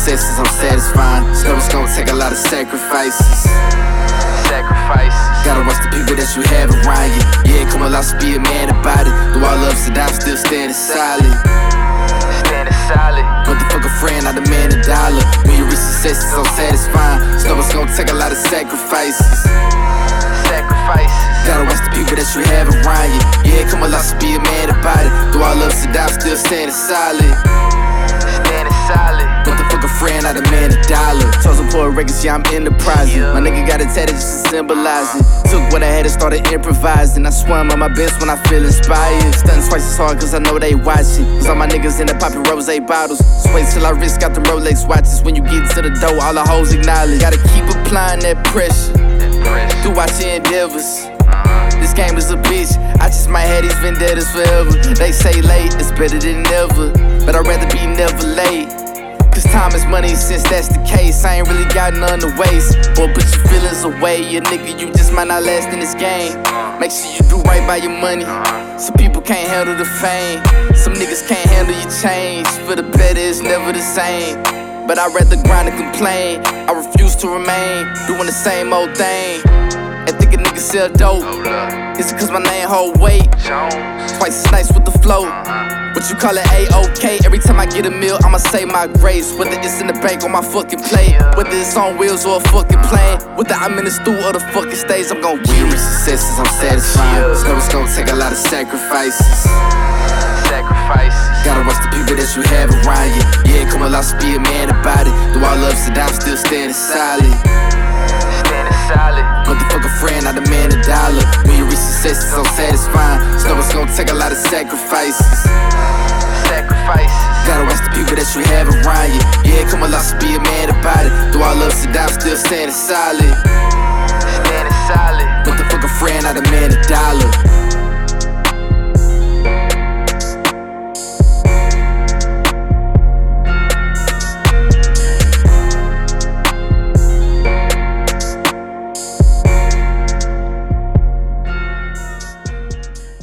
successes, I'm satisfying. So it's gonna take a lot of sacrifices. Gotta watch the people that you have around you. Yeah, come on, let's be a man about it. Through all ups and downs, still standing solid. Motherfucker friend, I demand a dollar. When you reach success, it's so satisfying. So it's gonna take a lot of sacrifices. Gotta watch the people that you have around you. Yeah, come on, let's be a man about it. Through all ups and downs, still standing solid. Motherfucker friend, I demand a dollar. Chosen for a records, yeah, I'm enterprising. My nigga got it tatted just to symbolize it. Took what I had and started improvising. I swam on my best when I feel inspired. Stunting twice as hard cause I know they watching. Cause all my niggas in the poppin' rose bottles. Sway till I risk got them Rolex watches. When you get to the door, all the hoes acknowledge. Gotta keep applying that pressure throughout your endeavors. This game is a bitch, I just might have these vendettas forever. They say late, it's better than never, but I'd rather be never late. Cause time is money, since that's the case, I ain't really got none to waste. Boy, put your feelings away, you nigga, you just might not last in this game. Make sure you do right by your money. Some people can't handle the fame, some niggas can't handle your change. For the better, it's never the same, but I'd rather grind and complain. I refuse to remain doing the same old thing. And think a nigga sell dope, is it cause my name hold weight? Twice as nice with the flow, what you call it A-OK? Every time I get a meal, I'ma say my grace. Whether it's in the bank or my fucking plate, whether it's on wheels or a fucking plane, whether I'm in the stool or the fucking stage, I'm gon' get it. Successes, I'm satisfied. So it's gon' take a lot of sacrifices. Gotta watch the people that you have around you. Yeah, come on, let's be a man about it. Through all ups and downs, still standing solid. Motherfucker friend, I demand a dollar. When you reach success, it's so satisfying. So it's gonna take a lot of sacrifices. Gotta watch the people that you have around you. Yeah, come on, let's be a man about it. Through all ups and downs, still standing solid. Motherfucker friend, I demand a dollar.